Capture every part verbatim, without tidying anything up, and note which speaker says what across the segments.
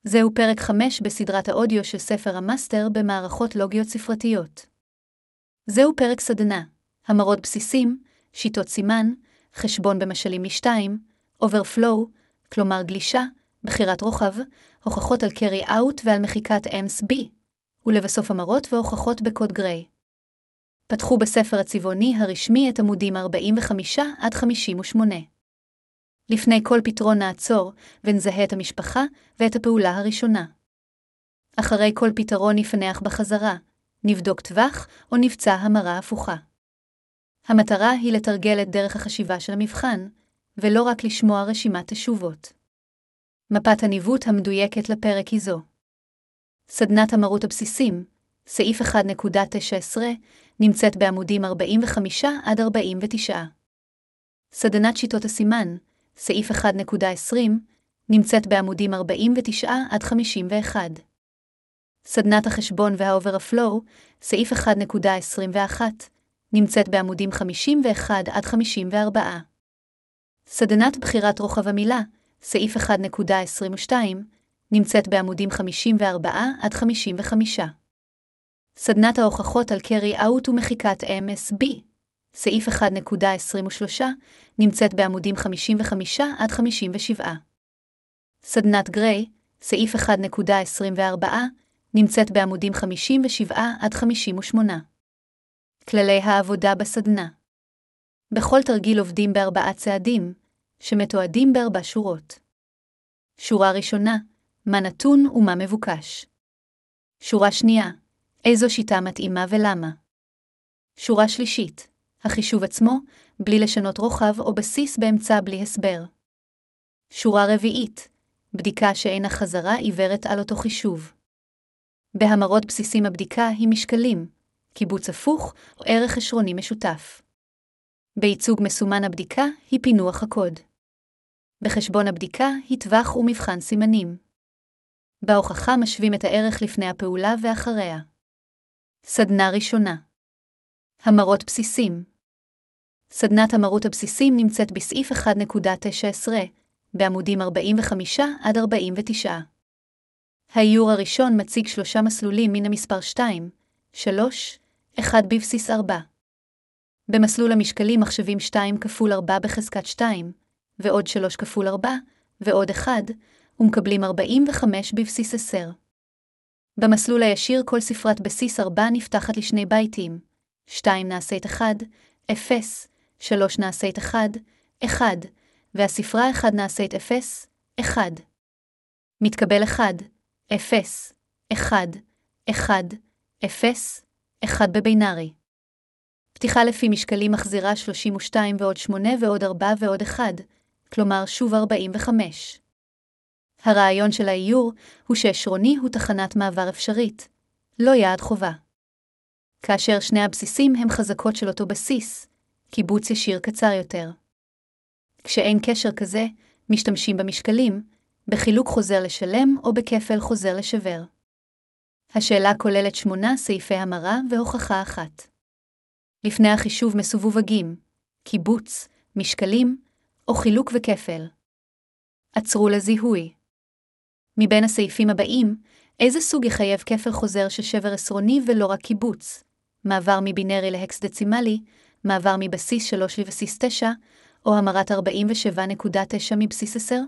Speaker 1: זהו פרק חמש בסדרת האודיו של ספר המאסטר במערכות לוגיות ספרתיות. זהו פרק סדנה, המרות בסיסים, שיטות סימן, חשבון במשלים משתיים, overflow, כלומר גלישה, בחירת רוחב, הוכחות על carry out ועל מחיקת אמס בי, ולבסוף המרות והוכחות בקוד גריי. פתחו בספר הצבעוני הרשמי את עמודים ארבעים וחמש עד חמישים ושמונה. לפני כל פתרון נעצור ונזהה את המשפחה ואת הפעולה הראשונה. אחרי כל פתרון נפנח בחזרה, נבדוק טווח או נבצע המרה הפוכה. המטרה היא לתרגל את דרך החשיבה של המבחן, ולא רק לשמוע רשימת תשובות. מפת הניווט המדויקת לפרק היא זו. סדנת המרות הבסיסים, סעיף אחת נקודה תשע עשרה, נמצאת בעמודים ארבעים וחמש עד ארבעים ותשע. סדנת שיטות הסימן, סעיף אחת נקודה עשרים, נמצאת בעמודים ארבעים ותשע עד חמישים ואחת. סדנת החשבון והאוברפלואו, סעיף אחת נקודה עשרים ואחת, נמצאת בעמודים חמישים ואחת עד חמישים וארבע. סדנת בחירת רוחב המילה, סעיף אחת נקודה עשרים ושתיים, נמצאת בעמודים חמישים וארבע עד חמישים וחמש. סדנת ההוכחות על carry out ומחיקת אמס בי, סעיף אחת נקודה עשרים ושלוש, נמצאת בעמודים חמישים וחמש עד חמישים ושבע. סדנת גריי, סעיף אחת נקודה עשרים וארבע, נמצאת בעמודים חמישים ושבע עד חמישים ושמונה. כללי העבודה בסדנה. בכל תרגיל עובדים בארבעה צעדים, שמתועדים בארבע שורות. שורה ראשונה, מה נתון ומה מבוקש. שורה שנייה, איזו שיטה מתאימה ולמה. שורה שלישית, החישוב עצמו, בלי לשנות רוחב או בסיס באמצע בלי הסבר. שורה רביעית, בדיקה שאינה חזרה עיוורת על אותו חישוב. בהמרות בסיסים הבדיקה היא משקלים, קיבוץ הפוך או ערך עשרוני משותף. בייצוג מסומן הבדיקה היא פינוח הקוד. בחשבון הבדיקה היא טווח ומבחן סימנים. בהוכחה משווים את הערך לפני הפעולה ואחריה. סדנה ראשונה. המרות בסיסים. סדנת המרות הבסיסים נמצאת בסעיף אחת נקודה תשע עשרה, בעמודים ארבעים וחמש עד ארבעים ותשע. האיור הראשון מציג שלושה מסלולים מן המספר שתיים, שלוש, אחד בבסיס ארבע. במסלול המשקלים מחשבים שתיים כפול ארבע בחזקת שתיים, ועוד שלוש כפול ארבע, ועוד אחד, ומקבלים ארבעים וחמש בבסיס עשר. במסלול הישיר כל ספרת בסיס ארבע נפתחת לשני בייטים, שתיים נעשית אחד, אפס, שלוש נעשית אחד, אחד, והספרה אחד נעשית אפס, אחד. מתקבל אחד, אפס, אחד, אחד, אפס, אחד בבינארי. פתיחה לפי משקלים מחזירה שלושים ושתיים ועוד שמונה ועוד ארבע ועוד אחד, כלומר שוב ארבעים וחמש. הרעיון של האיור הוא שעשרוני הוא תחנת מעבר אפשרית, לא יעד חובה. כאשר שני הבסיסים הם חזקות של אותו בסיס, קיבוץ ישיר קצר יותר. כשאין קשר כזה, משתמשים במשקלים, בחילוק חוזר לשלם או בכפל חוזר לשבר. השאלה כוללת שמונה סעיפי המרה והוכחה אחת. לפני החישוב מסווגים, קיבוץ, משקלים, או חילוק וכפל. עצרו לזיהוי. מבין הסעיפים הבאים, איזה סוג יחייב כפל חוזר של שבר עשרוני ולא רק קיבוץ? מעבר מבינרי להקסדצימלי, מעבר מבסיס שלוש לבסיס תשע, או המרת ארבעים ושבע נקודה תשע מבסיס עשר?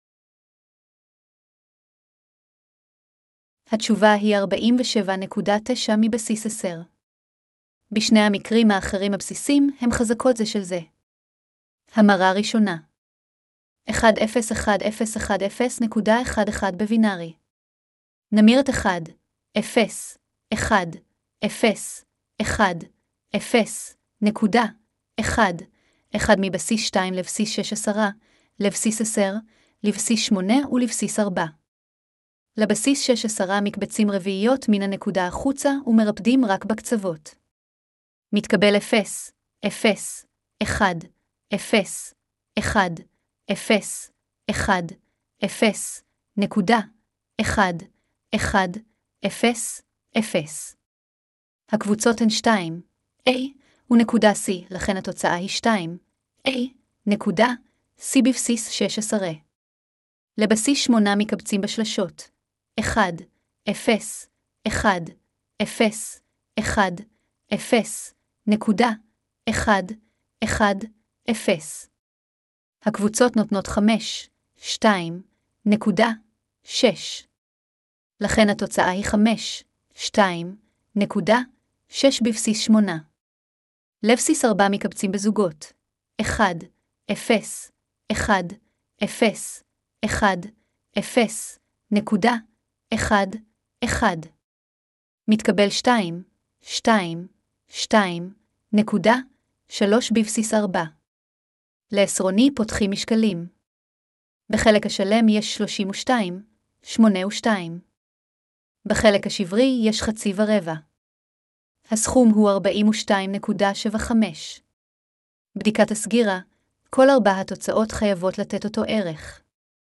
Speaker 1: התשובה היא ארבעים ושבע נקודה תשע מבסיס עשר. בשני המקרים האחרים הבסיסים הם חזקות זה של זה. המרה ראשונה. אחת אפס אחת אפס אחת אפס נקודה אחת אחת בבינארי. נמיר את אחד, אפס, אחד, אפס, אחד, אפס, נקודה, אחד, אחד מבסיס שתיים לבסיס שש עשרה, לבסיס עשר, לבסיס שמונה ולבסיס ארבע. לבסיס שש עשרה מקבצים רביעיות מן הנקודה החוצה ומרפדים רק בקצוות. מתקבל אפס, אפס, אחד, אפס, אחד, אפס, אחד, אפס, נקודה, אחד, אחד, אפס, אפס. הקבוצות הן שתיים, A ונקודה C, לכן התוצאה היא שתיים, A, נקודה, C בבסיס שש עשרה. לבסיס שמונה מקבצים בשלשות, אחד, אפס, אחד, אפס, אחד, אפס, נקודה, אחד, אחד, אפס. הקבוצות נותנות חמש, שתיים, נקודה, שש. לכן התוצאה היא חמש, שתיים, נקודה, שש בבסיס שמונה. לבסיס ארבע מקבצים בזוגות. אחד, אפס, אחד, אפס, אחד, אפס, נקודה, אחד, אחד. מתקבל שתיים, שתיים, שתיים, נקודה, שלוש בבסיס ארבע. לעשרוני פותחים משקלים. בחלק השלם יש שלושים ושתיים, שמונה ושתיים. בחלק השברי יש חצי ורבע. הסכום הוא ארבעים ושתיים נקודה שבעים וחמש. בדיקת הסגירה, כל ארבע התוצאות חייבות לתת אותו ערך.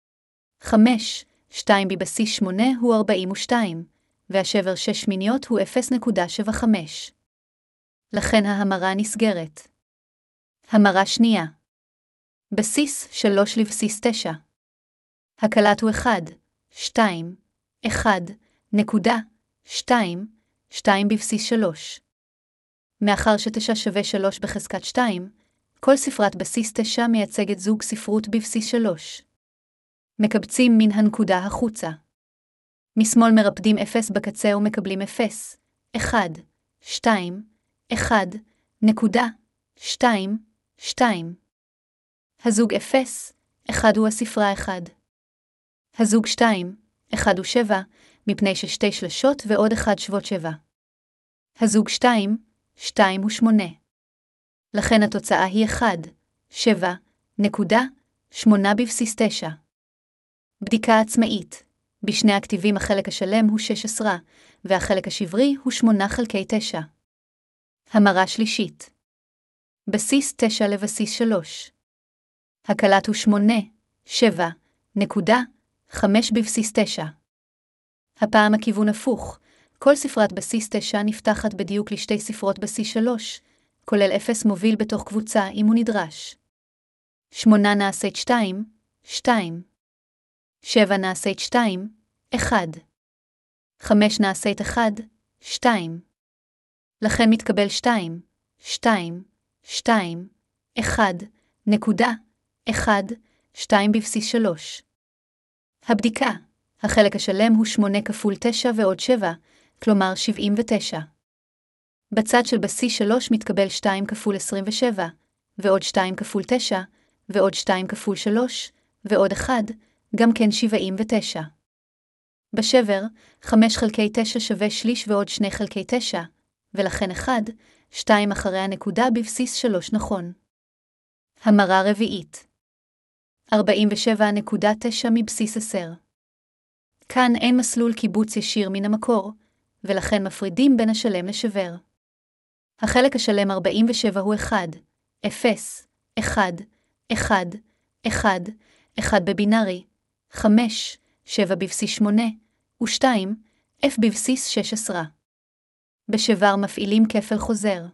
Speaker 1: חמש, שתיים בבסיס שמונה הוא ארבעים ושתיים, והשבר שש שמיניות הוא אפס נקודה שבעים וחמש. לכן ההמרה נסגרת. המרה שנייה. בסיס שלוש לבסיס תשע. הקלט הוא אחד, שתיים, אחד, נקודה, שתיים, שתיים בבסיס שלוש. מאחר שתשע שווה שלוש בחזקת שתיים, כל ספרת בסיס תשע מייצגת זוג ספרות בבסיס שלוש. מקבצים מן הנקודה החוצה. משמאל מרפדים אפס בקצה ומקבלים אפס, אחד, שתיים, אחד, נקודה, שתיים, שתיים. הזוג אפס, אחד הוא הספרה אחד. הזוג שתיים, אחד הוא שבע, מפני ששתי שלשות ועוד אחד שוות שבע. הזוג שתיים, שתיים הוא שמונה. לכן התוצאה היא אחד, שבע, נקודה, שמונה בבסיס תשע. בדיקה עצמאית. בשני הכתיבים החלק השלם הוא שש עשרה, והחלק השברי הוא שמונה חלקי תשע. המרה שלישית. בסיס תשע לבסיס שלוש. הקלט הוא שמונה, שבע, נקודה, חמש בבסיס תשע. הפעם הכיוון הפוך. כל ספרת בסיס תשע נפתחת בדיוק לשתי ספרות בסיס שלוש, כולל אפס מוביל בתוך קבוצה אם הוא נדרש. שמונה נעשית שתיים, שתיים. שבע נעשית שתיים, אחד. חמש נעשית אחד, שתיים. לכן מתקבל שתיים, שתיים, שתיים, אחד, נקודה, אחד, שתיים בבסיס שלוש. הבדיקה. החלק השלם הוא שמונה כפול תשע ועוד שבע, כלומר שבעים ותשע. בצד של בסיס שלוש מתקבל שתיים כפול עשרים ושבע, ועוד שתיים כפול תשע, ועוד שתיים כפול שלוש, ועוד אחד, גם כן שבעים ותשע. בשבר, חמש חלקי תשע שווה שליש ועוד שני חלקי תשע, ולכן אחד, שתיים אחרי הנקודה בבסיס שלוש נכון. המרה רביעית. ארבעים ושבע נקודה תשע מבסיס עשר. כאן אין מסלול קיבוץ ישיר מן המקור, ולכן מפרידים בין השלם לשבר. החלק השלם ארבעים ושבע הוא אחד, אפס, אחד, אחד, אחד, אחד בבינארי, חמש, שבע בבסיס שמונה, ושתיים, F בבסיס שש עשרה. בשבר מפעילים כפל חוזר.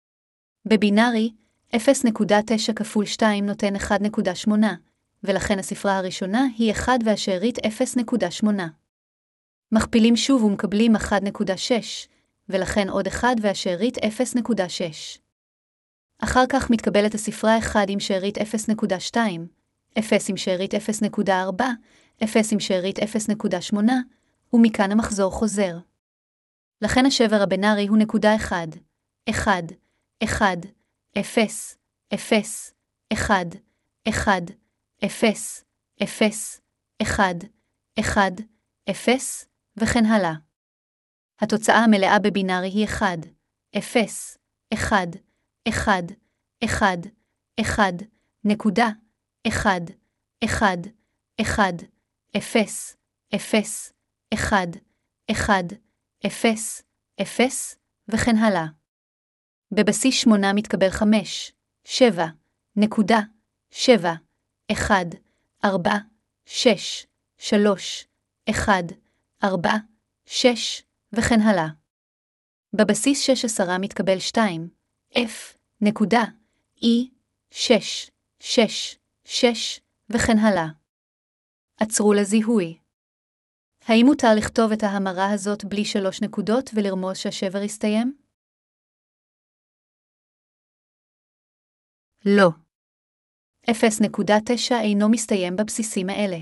Speaker 1: בבינארי, אפס נקודה תשע כפול שתיים נותן אחת נקודה שמונה, ולכן הספרה הראשונה היא אחד והשארית אפס נקודה שמונה. מכפילים שוב ומקבלים אחת נקודה שש, ולכן עוד אחד והשארית אפס נקודה שש. אחר כך מתקבלת הספרה אחד עם שארית אפס נקודה שתיים, אפס עם שארית אפס נקודה ארבע, אפס עם שארית אפס נקודה שמונה, ומכאן המחזור חוזר. לכן השבר הבינארי הוא נקודה אחד, אחד, אחד, אפס, אפס, אחד, אחד, אפס, אפס, אחד, אחד, אפס, וכן הלאה. התוצאה המלאה בבינארי היא אחד, אפס, אחד, אחד, אחד, אחד, נקודה, אחד, אחד, אחד, אפס, אפס, אחד, אחד, אפס, אפס, וכן הלאה. בבסיס שמונה מתקבל חמש, שבע, נקודה, שבע, אחד, ארבע, שש, שלוש, אחד, ארבע, שש, וכן הלאה. בבסיס שש עשרה מתקבל שתיים, F, נקודה, E, שש, שש, שש, וכן הלאה. עצרו לזיהוי. האם מותר לכתוב את ההמרה הזאת בלי שלוש נקודות ולרמוז שהשבר יסתיים? לא. אפס נקודה תשע אינו מסתיים בבסיסים האלה.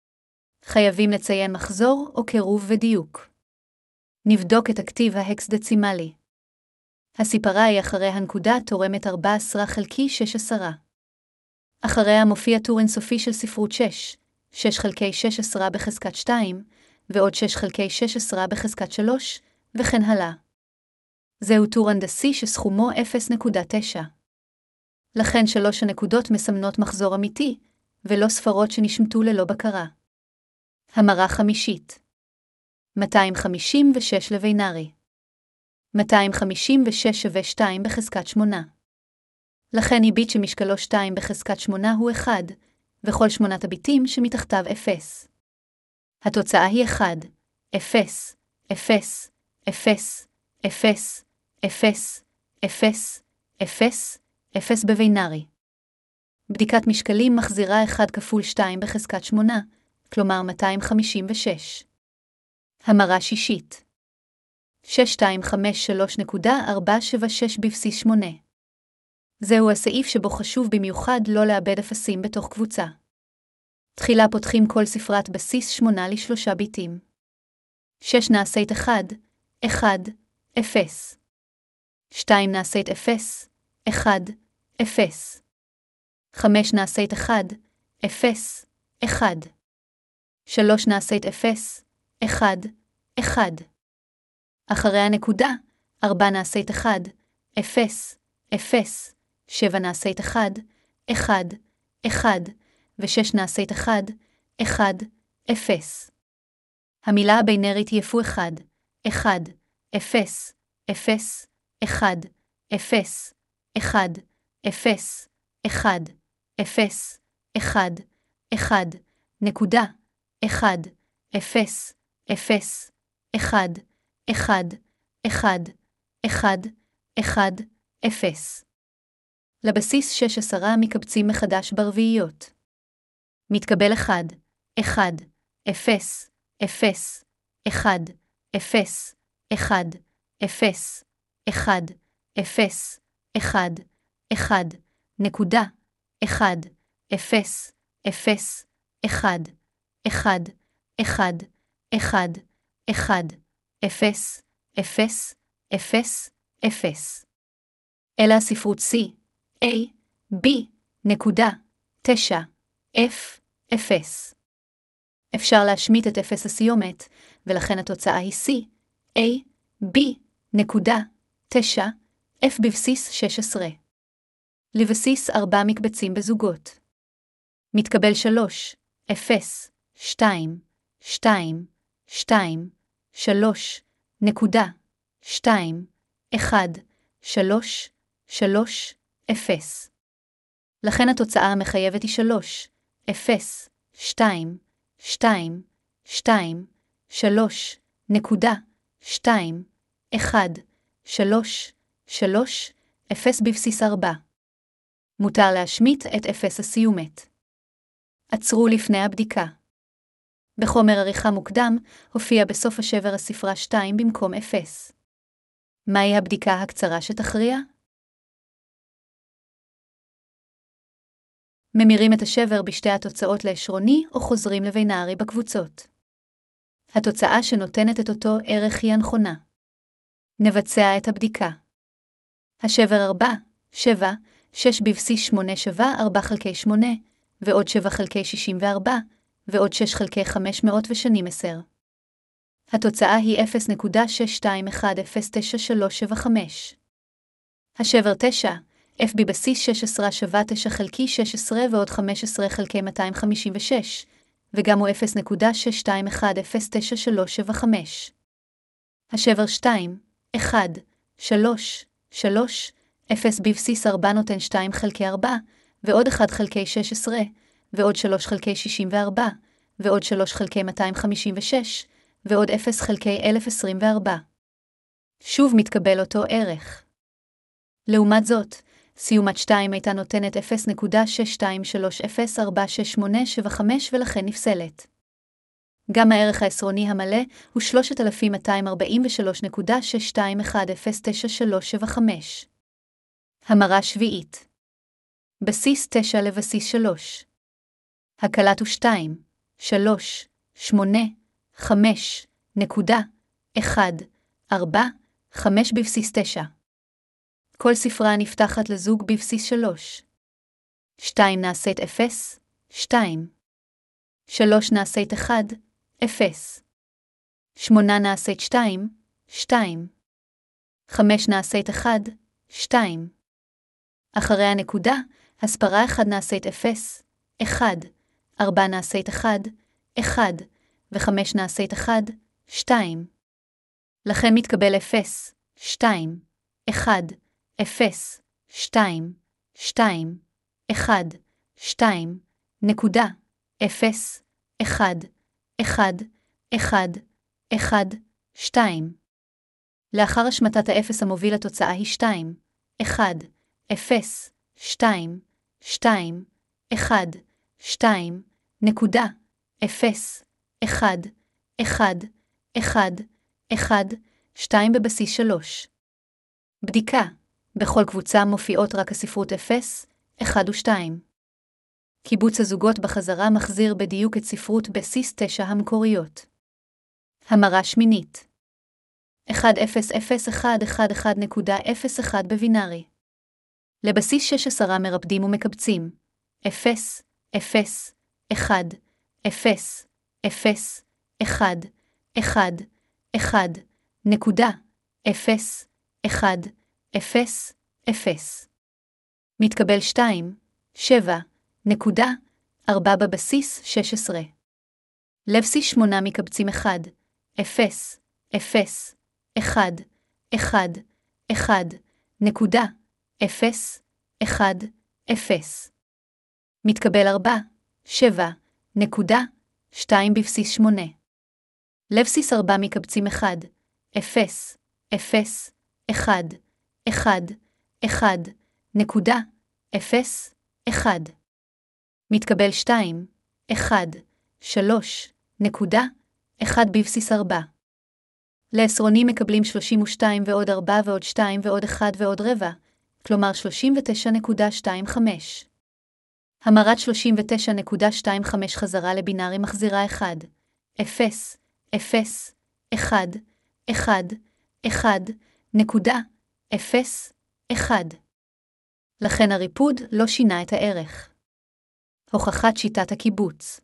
Speaker 1: חייבים לציין מחזור או קירוב ודיוק. נבדוק את הכתיב ההקסדצימלי. הסיפרה היא אחרי הנקודה תורמת ארבע עשרה חלקי שש עשרה. אחריה מופיע טור אינסופי של ספרות שש, שש חלקי שש עשרה בחזקת שתיים, ועוד שש חלקי שש עשרה בחזקת שלוש, וכן הלאה. זהו טור הנדסי שסכומו אפס נקודה תשע. לכן שלוש הנקודות מסמנות מחזור אמיתי, ולא ספרות שנשמטו ללא בקרה. המרה חמישית. מאתיים חמישים ושש לבינארי. מאתיים חמישים ושש שווה שתיים בחזקת שמונה. לכן היא ביט שמשקלו שתיים בחזקת שמונה הוא אחד, וכל שמונת הביטים שמתחתיו אפס. התוצאה היא אחד, אפס, אפס, אפס, אפס, אפס, אפס, אפס, אפס בבינארי. בדיקת משקלים מחזירה אחד כפול שתיים בחזקת שמונה, כלומר מאתיים חמישים ושש. המרה שישית. שש שתיים חמש שלוש נקודה ארבע שבע שש בבסיס שמונה. זהו הסעיף שבו חשוב במיוחד לא לאבד אפסים בתוך קבוצה. תחילה פותחים כל ספרת בסיס שמונה לשלושה ביטים. שש נעשית אחד, אחד, אפס. שתיים נעשית אפס, אחד, אפס. חמש נעשית אחד, אפס, אחד. שלוש נעשית אפס, אחד, אחד. אחרי הנקודה, ארבע נעשית אחד, אפס, אפס. שבע נעשית אחד, אחד, אחד. ושש נעשית אחד, אחד, אפס. המילה הבינארית היא אפוא אחד, אחד, אפס, אפס, אחד, אפס, אחד, אפס, אחד, אפס, אחד, אחד, נקודה, אחד, אפס, אפס, אחד, אחד, אחד, אחד, אחד, אפס. לבסיס שש עשרה מקבצים מחדש ברביעיות. מתקבל אחד, אחד, אפס, אפס, אחד, אפס, אחד, אפס, אחד, אפס, אחד, אחד, נקודה, אחד, אפס, אפס, אחד, אחד, אחד, אחד, אחד, אפס, אפס, אפס, אפס. אלה הספרות C, A, B, נקודה, תשע, F, אפס. אפשר להשמיט את אפס הסיומת, ולכן התוצאה היא C, A, B, נקודה, תשע, F בבסיס שש עשרה. לבסיס ארבע מקבצים בזוגות. מתקבל שלוש, אפס, שתיים, שתיים, שתיים, שלוש, נקודה, שתיים, אחד, שלוש, שלוש, אפס. לכן התוצאה המחייבת היא שלוש, אפס, שתיים, שתיים, שתיים, שלוש, נקודה, שתיים, אחד, שלוש, שלוש, אפס בבסיס ארבע. מותר להשמיט את אפס הסיומת. עצרו לפני הבדיקה. בחומר עריכה מוקדם הופיע בסוף השבר הספרה שתיים במקום אפס. מהי הבדיקה הקצרה שתכריע? ממירים את השבר בשתי התוצאות לעשרוני או חוזרים לבינארי בקבוצות. התוצאה שנותנת את אותו ערך היא הנכונה. נבצע את הבדיקה. השבר ארבע, שבע, שש בבסיס שמונה שווה ארבע חלקי שמונה, ועוד שבע חלקי שישים וארבע, ועוד שש חלקי חמש מאות ושנים עשר. התוצאה היא אפס נקודה שש שתיים אחת אפס תשע שלוש שבע חמש. השבר תשע, F בבסיס שש עשרה שווה תשע חלקי שש עשרה ועוד חמש עשרה חלקי מאתיים חמישים ושש, וגם הוא אפס נקודה שש שתיים אחת אפס תשע שלוש שבע חמש. השבר שתיים, אחד, שלוש, שלוש, אפס בבסיס ארבע נותן שתיים חלקי ארבע, ועוד אחד חלקי שש עשרה, ועוד שלוש חלקי שישים וארבע, ועוד שלוש חלקי מאתיים חמישים ושש, ועוד אפס חלקי אלף עשרים וארבע. שוב מתקבל אותו ערך. לעומת זאת, סיומת שתיים הייתה נותנת אפס נקודה שש שתיים שלוש אפס ארבע שש שמונה שבע חמש ולכן נפסלת. גם הערך העשרוני המלא הוא שלושת אלפים מאתיים ארבעים ושלוש נקודה שש שתיים אחת אפס תשע שלוש שבע חמש. המרה שביעית. בסיס תשע לבסיס שלוש. הקלט הוא שתיים, שלוש, שמונה, חמש, נקודה, אחד, ארבע, חמש בבסיס תשע. כל ספרה נפתחת לזוג בבסיס שלוש. שתיים נעשית אפס, שתיים. שלוש נעשית אחד, אפס. שמונה נעשית שתיים, שתיים. חמש נעשית אחד, שתיים. אחרי הנקודה, הספרה אחד נעשית אפס, אחד. ארבע נעשית אחד, אחד. וחמש נעשית אחד, שתיים. לכן מתקבל אפס, שתיים, אחד, אפס, שתיים, שתיים, אחד, שתיים, נקודה, אפס, אחד, אחד, אחד, אחד, שתיים. לאחר השמטת האפס המוביל התוצאה היא שתיים, אחד, אפס, שתיים, שתיים, אחד, שתיים, נקודה, אפס, אחד, אחד, אחד, אחד, שתיים בבסיס שלוש. בדיקה. בכל קבוצה מופיעות רק הספרות אפס, אחד ושתיים. קיבוץ הזוגות בחזרה מחזיר בדיוק את ספרות בסיס תשע המקוריות. המרה שמינית. אחד אפס אפס אחד אחד אחד נקודה אפס אחד בבינארי. לבסיס שש עשרה מרפדים ומקבצים. אפס, אפס, אחד, אפס, אפס, אחד, אחד, אחד, נקודה, אפס, אחד, אפס, אפס. מתקבל שתיים, שבע, נקודה, ארבע בבסיס שש עשרה. לבסיס שמונה מקבצים אחד, אפס, אפס, אחד, אחד, אחד, נקודה, אפס, אחד, אפס. מתקבל ארבע, שבע, נקודה, שתיים בבסיס שמונה. לבסיס ארבע מקבצים אחד, אפס, אפס, אחד, אחד, אחד, נקודה, אפס, אחד. מתקבל שתיים, אחד, שלוש, נקודה, אחד בבסיס ארבע. לעשרונים מקבלים שלושים ושתיים ועוד ארבע ועוד שתיים ועוד אחד ועוד רבע, כלומר שלושים ותשע נקודה עשרים וחמש. המרת שלושים ותשע נקודה עשרים וחמש חזרה לבינארי מחזירה אחד, אפס, אפס, אחד, אחד, אחד, נקודה, אפס, אחד. לכן הריפוד לא שינה את הערך. הוכחת שיטת הקיבוץ.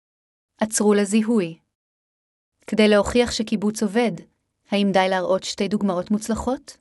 Speaker 1: עצרו לזיהוי. כדי להוכיח שקיבוץ עובד, האם די להראות שתי דוגמאות מוצלחות?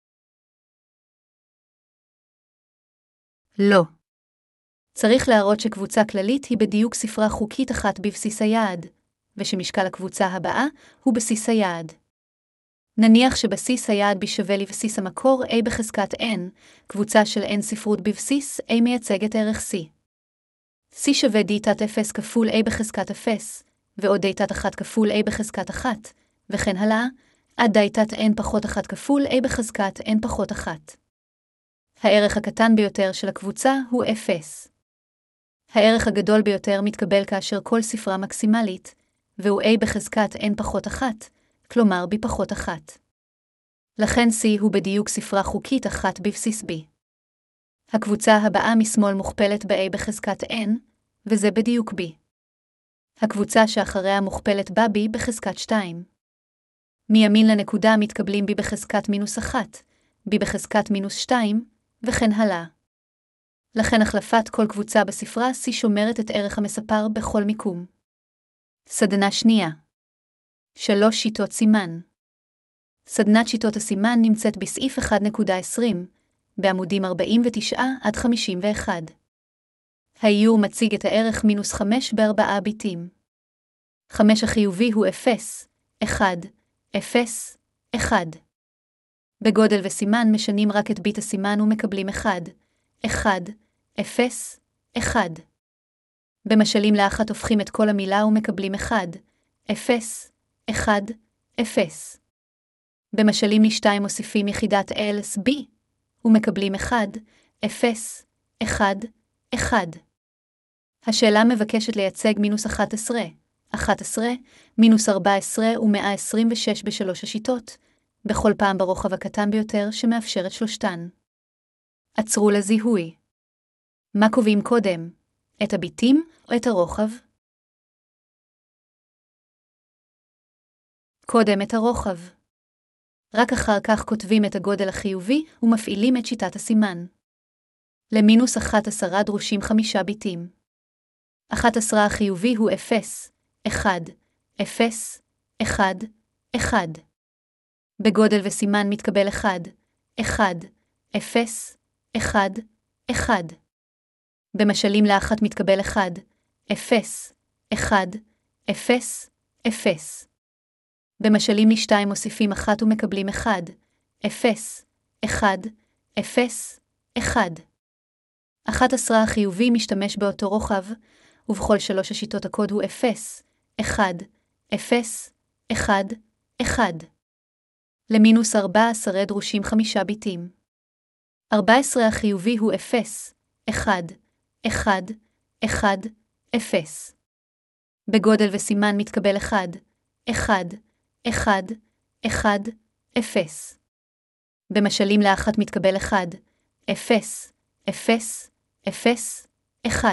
Speaker 1: לא. צריך להראות שקבוצה כללית היא בדיוק ספרה חוקית אחת בבסיס היעד, ושמשקל הקבוצה הבאה הוא בסיס היעד. נניח שבסיס היעד B שווה לבסיס המקור A בחזקת N, קבוצה של N ספרות בבסיס A מייצגת ערך C. C שווה D תת אפס כפול A בחזקת אפס, ועוד D תת אחת כפול A בחזקת אחת, וכן הלאה, עד D תת N פחות אחת כפול A בחזקת N פחות אחת. הערך הקטן ביותר של הקבוצה הוא אפס. הערך הגדול ביותר מתקבל כאשר כל ספרה מקסימלית, והוא A בחזקת N פחות אחת, כלומר B פחות אחת. לכן C הוא בדיוק ספרה חוקית אחת בבסיס B. הקבוצה הבאה משמאל מוכפלת ב-A בחזקת N, וזה בדיוק B. הקבוצה שאחריה מוכפלת בה B בחזקת שתיים. מימין לנקודה מתקבלים B בחזקת מינוס אחת, B בחזקת מינוס שתיים, וכן הלאה. לכן החלפת כל קבוצה בספרה C שומרת את ערך המספר בכל מיקום. סדנה שנייה. שלוש שיטות סימן. סדנת שיטות הסימן נמצאת בסעיף אחת נקודה עשרים, בעמודים ארבעים ותשע עד חמישים ואחת. האיור מציג את הערך מינוס חמש בארבעה ביטים. חמש החיובי הוא אפס, אחד, אפס, אחד. בגודל וסימן משנים רק את ביט הסימן ומקבלים אחד, אחד, אפס, אחד. במשלים לאחת הופכים את כל המילה ומקבלים אחד, אפס, אחד, אפס. במשלים לשתיים מוסיפים יחידת אלס בי, ומקבלים אחד, אפס, אחד, אחד. השאלה מבקשת לייצג מינוס אחת עשרה, אחת עשרה, מינוס ארבע עשרה ו-מאה עשרים ושש בשלוש השיטות, בכל פעם ברוחב הקטן ביותר שמאפשר את שלושתן. עצרו לזיהוי. מה קובעים קודם? את הביטים או את הרוחב? קודם את הרוחב. רק אחר כך כותבים את הגודל החיובי ומפעילים את שיטת הסימן. למינוס אחת עשרה דרושים חמישה ביטים. אחת עשרה החיובי הוא אפס, אחד, אפס, אחד, אחד. בגודל וסימן מתקבל אחד, אחד, אפס, אחד, אחד. במשלים לאחת מתקבל אחד, אפס, אחד, אפס, אפס. במשלים לשתיים מוסיפים אחת ומקבלים אחד, אפס, אחד, אפס, אחד. אחת עשרה החיובי משתמש באותו רוחב, ובכל שלוש השיטות הקוד הוא אפס, אחד, אפס, אחד, אחד. למינוס ארבע עשרה דרושים חמישה ביטים. ארבע עשרה החיובי הוא אפס, אחד, אחד, אחד, אפס. בגודל וסימן מתקבל אחד, אחד, אחד, אחד, אפס. במשלים לאחת מתקבל אחד, אפס, אפס, אפס, אחד.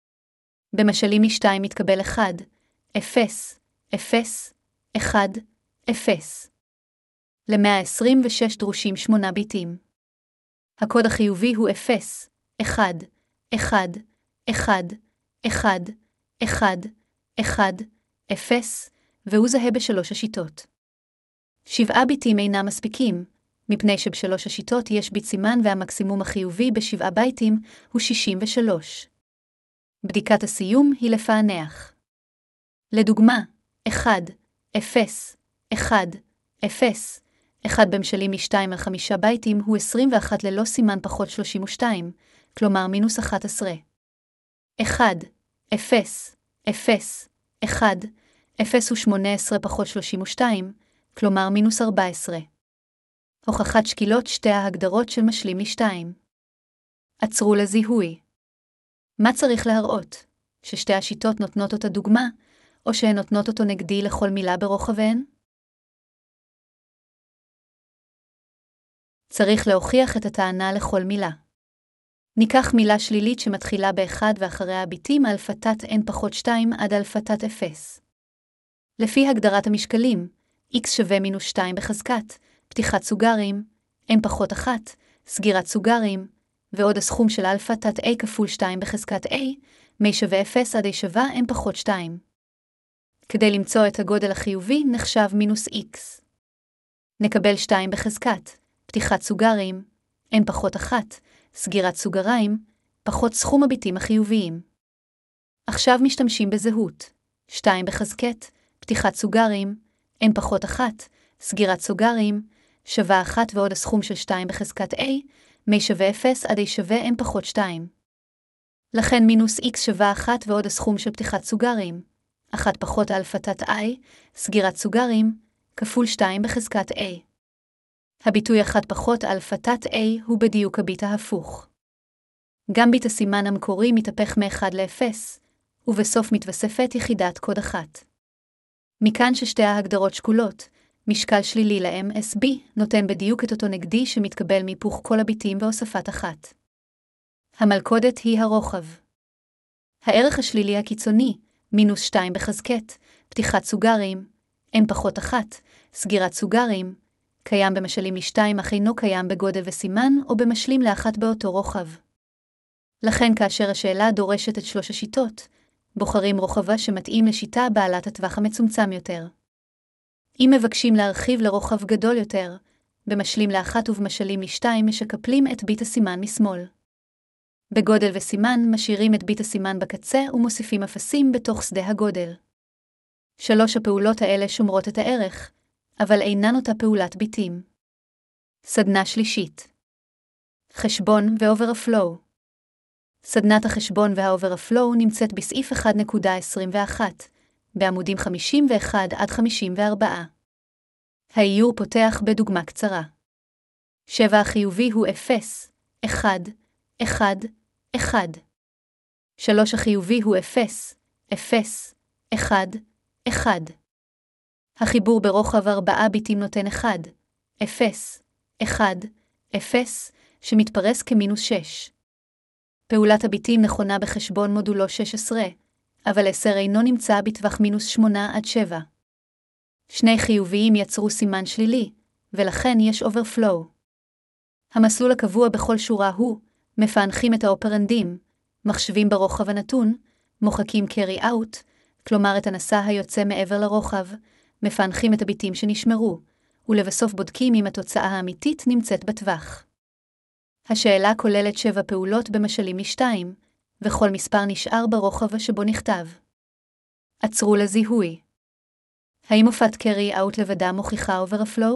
Speaker 1: במשלים לשתיים מתקבל אחד, אפס, אפס, אחד, אפס. ל-מאה עשרים ושש דרושים שמונה ביטים. הקוד החיובי הוא אפס, אחד, אחד, אחד, אחד, אחד, אחד, אפס, והוא זהה בשלוש השיטות. שבעה ביטים אינם מספיקים, מפני שבשלוש השיטות יש ביט סימן והמקסימום החיובי בשבעה בייטים הוא שישים ושלוש. בדיקת הסיום היא לפענח. לדוגמה, אחד, אפס, אחד, אפס, אחד במשלים מ-שתיים על חמישה בייטים הוא עשרים ואחת ללא סימן פחות שלושים ושתיים, כלומר מינוס אחת עשרה. אחד, אפס, אפס, אחד, אפס הוא שמונה עשרה פחות שלושים ושתיים, כלומר מינוס ארבע עשרה. הוכחת שקילות שתי ההגדרות של משלים לשתיים. עצרו לזיהוי. מה צריך להראות? ששתי השיטות נותנות אותה דוגמה, או שהן נותנות אותו נגדי לכל מילה ברוחביהן? צריך להוכיח את הטענה לכל מילה. ניקח מילה שלילית שמתחילה באחד ואחריה הביטים אלפתת n פחות שתיים עד אלפתת אפס. לפי הגדרת המשקלים, x שווה מינוס שתיים בחזקת, פתיחת סוגרים, n פחות אחת, סגירת סוגרים, ועוד הסכום של אלפתת a כפול שתיים בחזקת a, מי שווה אפס עד a שווה n פחות שתיים. כדי למצוא את הגודל החיובי נחשב מינוס x. נקבל שתיים בחזקת, פתיחת סוגרים, n פחות אחת, סגירת סוגריים, פחות סכום הביטים החיוביים. עכשיו משתמשים בזהות, שתיים בחזקת, פתיחת סוגרים, n פחות אחת, סגירת סוגרים, שווה אחת ועוד הסכום של שתיים בחזקת a, מי שווה אפס עד a שווה n פחות שתיים. לכן מינוס x שווה אחת ועוד הסכום של פתיחת סוגרים, אחת פחות אלפתת i, סגירת סוגרים, כפול שתיים בחזקת a. הביטוי אחת פחות אלפתת a הוא בדיוק הביט ההפוך. גם ביט הסימן המקורי מתהפך מ-אחד ל-אפס, ובסוף מתווספת יחידת קוד אחת. מכאן ששתי ההגדרות שקולות, משקל שלילי ל-אם אס בי נותן בדיוק את אותו נגדי שמתקבל מהיפוך כל הביטים והוספת אחת. המלכודת היא הרוחב. הערך השלילי הקיצוני, מינוס שתיים בחזקת, פתיחת סוגרים, n פחות אחת, סגירת סוגרים, קיים במשלים לשתיים אך אינו קיים בגודל וסימן או במשלים לאחת באותו רוחב. לכן כאשר השאלה דורשת את שלוש השיטות, בוחרים רוחבה שמתאים לשיטה בעלת הטווח המצומצם יותר. אם מבקשים להרחיב לרוחב גדול יותר, במשלים לאחת ובמשלים לשתיים משקפלים את ביט הסימן משמאל. בגודל וסימן משאירים את ביט הסימן בקצה ומוסיפים אפסים בתוך שדה הגודל. שלוש הפעולות האלה שומרות את הערך, אבל אינן אותה פעולת ביטים. סדנה שלישית. חשבון ו-Overflow. סדנת החשבון וה-Overflow נמצאת בסעיף אחת נקודה עשרים ואחת, בעמודים חמישים ואחת עד חמישים וארבע. האיור פותח בדוגמה קצרה. שבע החיובי הוא אפס, אחד, אחד, אחד. שלוש החיובי הוא אפס, אפס, אחד, אחד. החיבור ברוחב ארבעה ביטים נותן אחד, אפס, אחד, אפס, שמתפרס כמינוס שש. פעולת הביטים נכונה בחשבון מודולו שש עשרה, אבל עשר אינו נמצא בטווח מינוס שמונה עד שבע. שני חיוביים יצרו סימן שלילי, ולכן יש overflow. המסלול הקבוע בכל שורה הוא, מפענחים את האופרנדים, מחשבים ברוחב הנתון, מוחקים carry out, כלומר את הנשא היוצא מעבר לרוחב, מפענחים את הביטים שנשמרו, ולבסוף בודקים אם התוצאה האמיתית נמצאת בטווח. השאלה כוללת שבע פעולות במשלים משתיים, וכל מספר נשאר ברוחב שבו נכתב. עצרו לזיהוי. האם הופעת carry out לבדה מוכיחה overflow?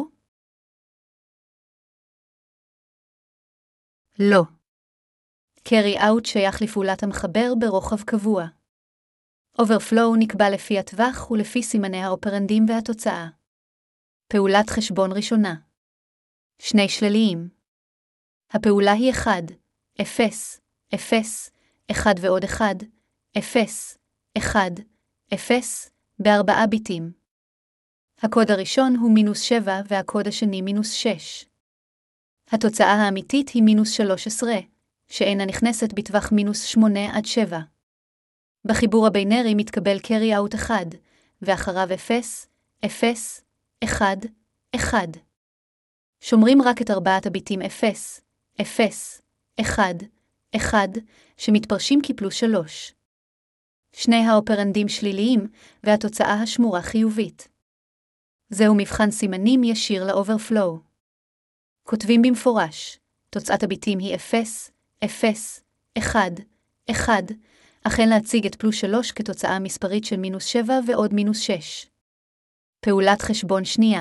Speaker 1: לא. carry out שייך לפעולת המחבר ברוחב קבוע. overflow נקבע לפי הטווח ולפי סימני האופרנדים והתוצאה. פעולת חשבון ראשונה. שני שליליים. הפעולה היא אחד, אפס, אפס, אחד ועוד אחד, אפס, אחד, אפס, בארבעה ביטים. הקוד הראשון הוא מינוס שבע והקוד השני מינוס שש. התוצאה האמיתית היא מינוס שלוש עשרה, שאינה נכנסת בטווח מינוס שמונה עד שבע. בחיבור הבינרי מתקבל carry out אחד, ואחריו אפס, אפס, אחד, אחד. שומרים רק את ארבעת הביטים אפס, אפס, אחד, אחד, שמתפרשים כפלוס שלוש. שני האופרנדים שליליים, והתוצאה השמורה חיובית. זהו מבחן סימנים ישיר ל-overflow. כותבים במפורש, תוצאת הביטים היא אפס, אפס, אחד, אחד, אכן להציג את פלוס שלוש כתוצאה מספרית של מינוס שבע ועוד מינוס שש. פעולת חשבון שנייה.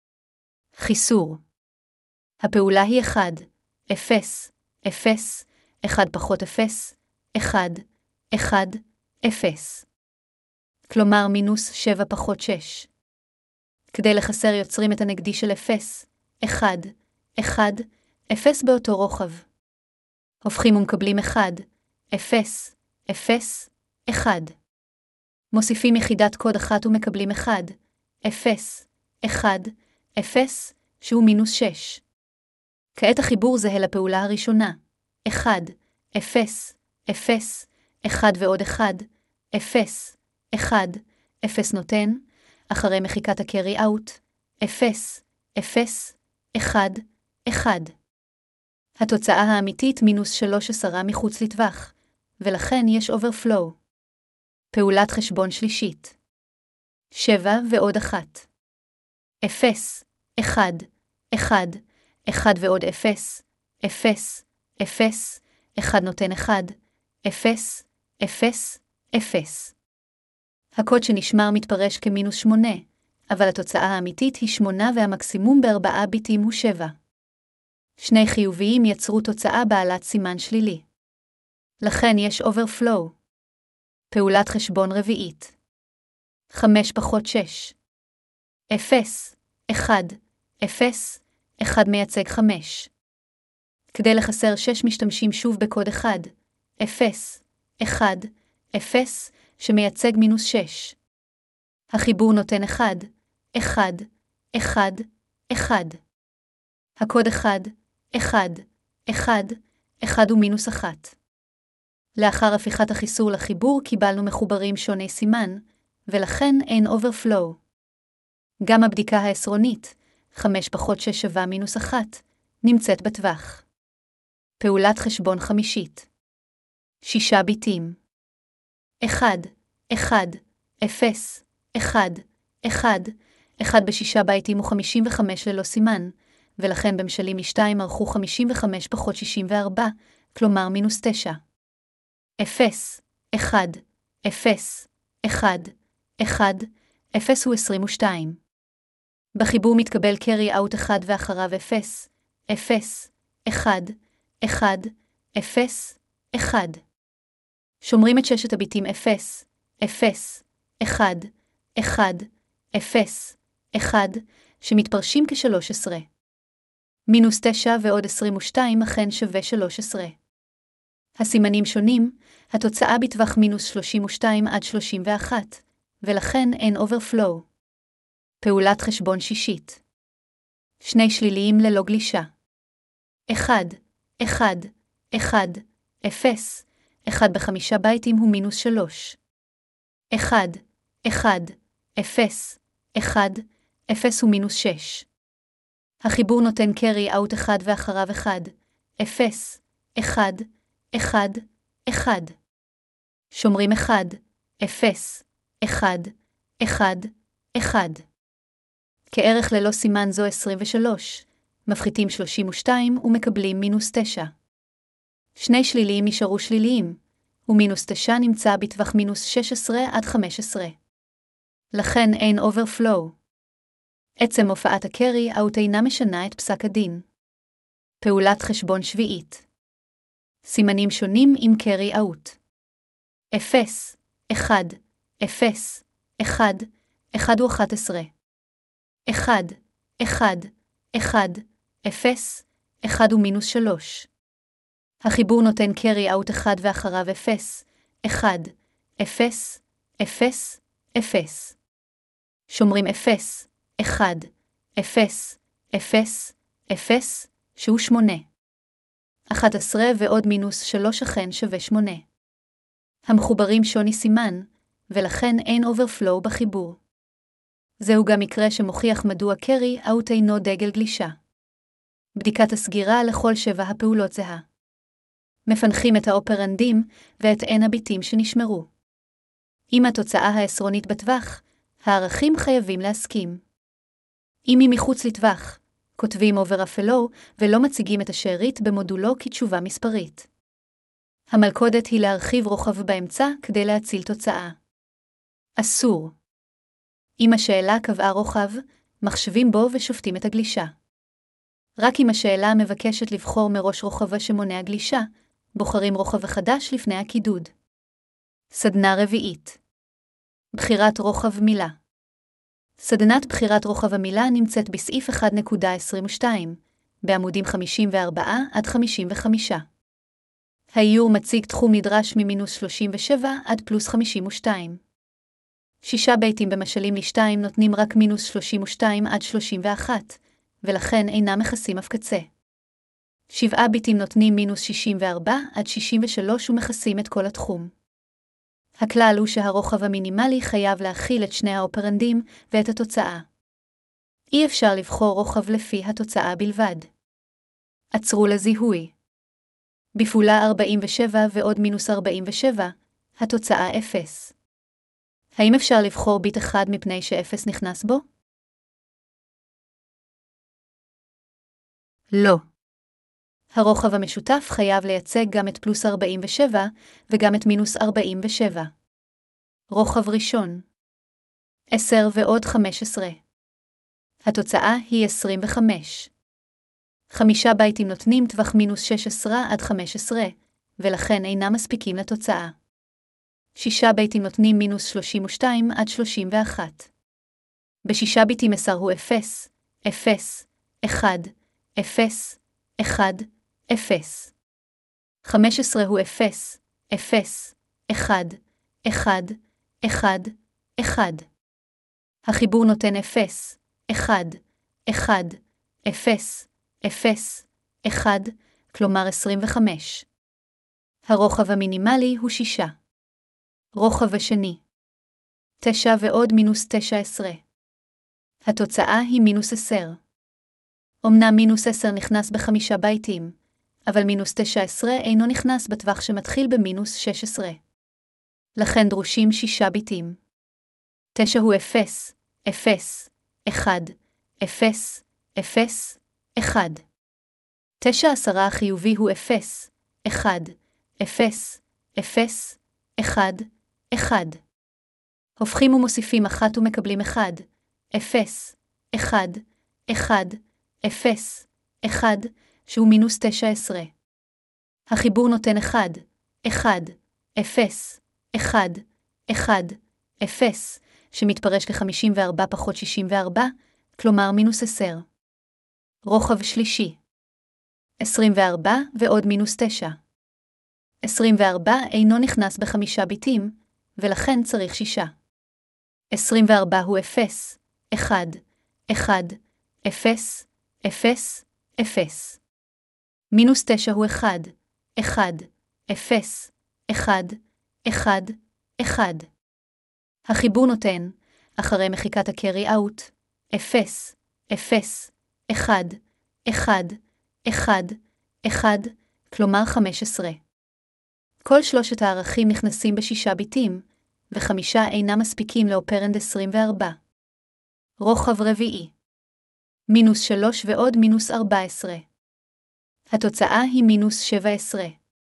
Speaker 1: חיסור. הפעולה היא אחד, אפס, אפס, אחד פחות אפס, אחד, אחד, אפס. כלומר מינוס שבע פחות שש. כדי לחסר יוצרים את הנגדי של אפס, אחד, אחד, אפס באותו רוחב. הופכים ומקבלים אחד, אפס, אפס, אחד. מוסיפים יחידת קוד אחת ומקבלים אחד, אפס, אחד, אפס, שהוא מינוס שש. כעת החיבור זהה לפעולה הראשונה, אחד, אפס, אפס, אחד ועוד אחד, אפס, אחד, אפס נותן, אחרי מחיקת ה-carry out, אפס, אפס, אחד, אחד. התוצאה האמיתית מינוס שלוש עשרה מחוץ לטווח, ולכן יש overflow. פעולת חשבון שלישית. שבע ועוד אחת. אפס, אחד, אחד, אחד ועוד אפס, אפס, אפס, אחד נותן אחד, אפס, אפס, אפס. הקוד שנשמר מתפרש כמינוס שמונה, אבל התוצאה האמיתית היא שמונה והמקסימום בארבעה ביטים הוא שבע. שני חיוביים יצרו תוצאה בעלת סימן שלילי. לכן יש overflow. פעולת חשבון רביעית. חמש פחות שש. אפס, אחד, אפס, אחד מייצג חמש. כדי לחסר שש משתמשים שוב בקוד אחד, אפס, אחד, אפס, שמייצג מינוס שש. החיבור נותן אחד, אחד, אחד, אחד. הקוד אחד, אחד, אחד, אחד ומינוס אחת. לאחר הפיכת החיסור לחיבור קיבלנו מחוברים שוני סימן, ולכן אין overflow. גם הבדיקה העשרונית, חמש פחות שש שווה מינוס אחת, נמצאת בטווח. פעולת חשבון חמישית. שישה ביטים. אחד, אחד, אפס, אחד, אחד, אחד בשישה בייטים הוא חמישים וחמש ללא סימן, ולכן במשלים משתיים ערכו חמישים וחמש פחות שישים וארבע, כלומר מינוס תשע. אפס, אחד, אפס, אחד, אחד, אפס הוא עשרים ושתיים. בחיבור מתקבל carry out אחד ואחריו אפס, אפס, אחד, אחד, אפס, אחד. שומרים את ששת הביטים אפס, אפס, אחד, אחד, אפס, אחד, שמתפרשים כ-שלוש עשרה. מינוס תשע ועוד עשרים ושתיים אכן שווה שלוש עשרה. הסימנים שונים, התוצאה בטווח מינוס שלושים ושתיים עד שלושים ואחת, ולכן אין overflow. פעולת חשבון שישית. שני שליליים ללא גלישה. אחד, אחד, אחד, אפס, אחד בחמישה בייטים הוא מינוס שלוש. אחד, אחד, אפס, אחד, אפס הוא מינוס שש. החיבור נותן קרי אאוט אחד ואחריו אחד, אפס, אחד, אחד, אחד. שומרים אחד, אפס, אחד, אחד, אחד. כערך ללא סימן זו עשרים ושלוש, מפחיתים שלושים ושתיים ומקבלים מינוס תשע. שני שליליים נשארו שליליים, ומינוס תשע נמצא בטווח מינוס שש עשרה עד חמש עשרה. לכן אין overflow. עצם הופעת הקרי אאוט אינה משנה את פסק הדין. פעולת חשבון שביעית. סימנים שונים עם קרי אאוט. אפס, אחד, אפס, אחד, אחד הוא אחת עשרה. אחד, אחד, אחד, אפס, אחד הוא מינוס שלוש. החיבור נותן קרי אאוט אחד ואחריו אפס, אחד, אפס, אפס, אפס. שומרים אפס, אחד, אפס, אפס, אפס, שהוא שמונה. אחת עשרה ועוד מינוס שלוש אכן שווה שמונה. המחוברים שוני סימן, ולכן אין overflow בחיבור. זהו גם מקרה שמוכיח מדוע קרי אאוט אינו דגל גלישה. בדיקת הסגירה לכל שבע הפעולות זהה. מפנחים את האופרנדים ואת N הביטים שנשמרו. עם התוצאה העשרונית בטווח, הערכים חייבים להסכים. אם היא מחוץ לטווח, כותבים overflow ולא מציגים את השארית במודולו כתשובה מספרית. המלכודת היא להרחיב רוחב באמצע כדי להציל תוצאה. אסור. אם השאלה קבעה רוחב, מחשבים בו ושופטים את הגלישה. רק אם השאלה מבקשת לבחור מראש רוחבה שמונע גלישה, בוחרים רוחב חדש לפני הקידוד. סדנה רביעית. בחירת רוחב מילה. סדנת בחירת רוחב המילה נמצאת בסעיף אחת נקודה עשרים ושתיים, בעמודים חמישים וארבע עד חמישים וחמש. האיור מציג תחום נדרש ממינוס שלושים ושבע עד פלוס חמישים ושתיים. שישה ביתים במשלים לשתיים נותנים רק מינוס שלושים ושתיים עד שלושים ואחת, ולכן אינם מכסים אף קצה. שבעה ביתים נותנים מינוס שישים וארבע עד שישים ושלוש ומכסים את כל התחום. הכלל הוא שהרוחב המינימלי חייב להכיל את שני האופרנדים ואת התוצאה. אי אפשר לבחור רוחב לפי התוצאה בלבד. עצרו לזיהוי. בפעולה ארבעים ושבע ועוד מינוס ארבעים ושבע, התוצאה אפס. האם אפשר לבחור ביט אחד מפני שאפס נכנס בו? לא. הרוחב המשותף חייב לייצג גם את פלוס ארבעים ושבע וגם את מינוס ארבעים ושבע. רוחב ראשון. עשר ועוד חמש עשרה. התוצאה היא עשרים וחמש. חמישה בייטים נותנים טווח מינוס שש עשרה עד חמש עשרה, ולכן אינם מספיקים לתוצאה. שישה בייטים נותנים מינוס שלושים ושתיים עד שלושים ואחת. בשישה ביטים עשר הוא אפס, אפס, אחד, אפס, אחד, אפס. חמש עשרה הוא אפס, אפס, אחד, אחד, אחד, אחד. החיבור נותן אפס, אחד, אחד, אפס, אפס, אחד, כלומר עשרים וחמש. הרוחב המינימלי הוא שישה. רוחב השני. תשע ועוד מינוס תשע עשרה. התוצאה היא מינוס עשר. אמנם מינוס עשר נכנס בחמישה בייטים, אבל מינוס תשע עשרה אינו נכנס בטווח שמתחיל במינוס שש עשרה. לכן דרושים שישה ביטים. תשע הוא אפס, אפס, אחד, אפס, אפס, אחד. תשע עשרה החיובי הוא אפס, אחד, אפס, אפס, אחד, אחד. הופכים ומוסיפים אחת ומקבלים אחד, אפס, אחד, אחד, אפס, אחד, שהוא מינוס תשע עשרה. החיבור נותן אחד, אחד, אפס, אחד, אחד, אפס, שמתפרש ל-חמישים וארבע פחות שישים וארבע, כלומר מינוס עשר. רוחב שלישי. עשרים וארבע ועוד מינוס תשע. עשרים וארבע אינו נכנס בחמישה ביטים, ולכן צריך שישה. עשרים וארבע הוא אפס, אחד, אחד, אפס, אפס, אפס. מינוס תשע הוא אחד, אחד, אפס, אחד, אחד, אחד. החיבור נותן, אחרי מחיקת הקרי אאוט, אפס, אפס, אחד, אחד, אחד, אחד, כלומר חמש עשרה. כל שלושת הערכים נכנסים בשישה ביטים, וחמישה אינם מספיקים לאופרנד עשרים וארבע. רוחב רביעי. מינוס שלוש ועוד מינוס ארבע עשרה. התוצאה היא מינוס שבע עשרה.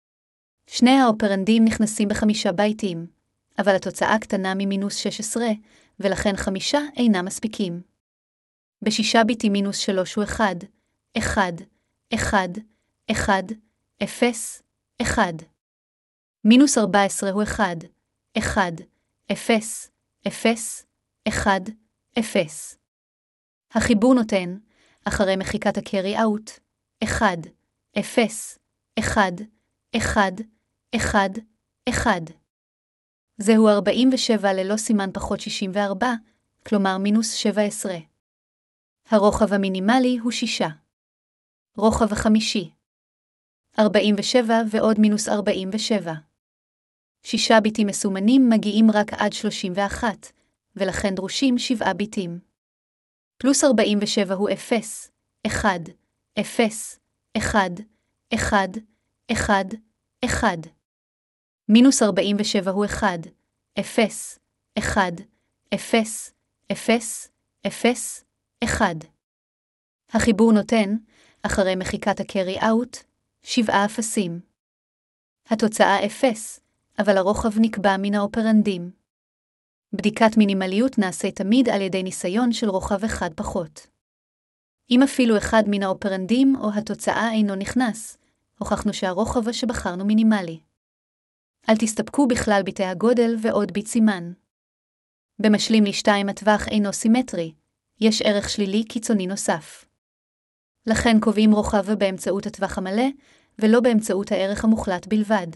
Speaker 1: שני האופרנדים נכנסים בחמישה בייטים, אבל התוצאה קטנה ממינוס שש עשרה, ולכן חמישה אינם מספיקים. בשישה ביטים מינוס שלוש הוא אחד, אחד, אחד, אחד, אפס, אחד. מינוס ארבע עשרה הוא אחד, אחד, אפס, אפס, אחד, אפס. החיבור נותן, אחרי מחיקת הקרי אאוט, אחד, אפס, אחד, אחד, אחד, אחד. זהו ארבעים ושבע ללא סימן פחות שישים וארבע, כלומר מינוס שבע עשרה. הרוחב המינימלי הוא שישה. רוחב החמישי. ארבעים ושבע ועוד מינוס ארבעים ושבע. שישה ביטים מסומנים מגיעים רק עד שלושים ואחת, ולכן דרושים שבעה ביטים. פלוס ארבעים ושבע הוא אפס, אחד, אפס, אחד, אחד, אחד, אחד. מינוס ארבעים ושבע הוא אחד, אפס, אחד, אפס, אפס, אפס, אחד. החיבור נותן, אחרי מחיקת הקרי אאוט, שבעה אפסים. התוצאה אפס, אבל הרוחב נקבע מן האופרנדים. בדיקת מינימליות נעשה תמיד על ידי ניסיון של רוחב אחד פחות. אם אפילו אחד מן האופרנדים או התוצאה אינו נכנס, הוכחנו שהרוחב שבחרנו מינימלי. אל תסתפקו בכלל ביטי הגודל ועוד ביט סימן. במשלים לשתיים הטווח אינו סימטרי, יש ערך שלילי קיצוני נוסף. לכן קובעים רוחב באמצעות הטווח המלא, ולא באמצעות הערך המוחלט בלבד.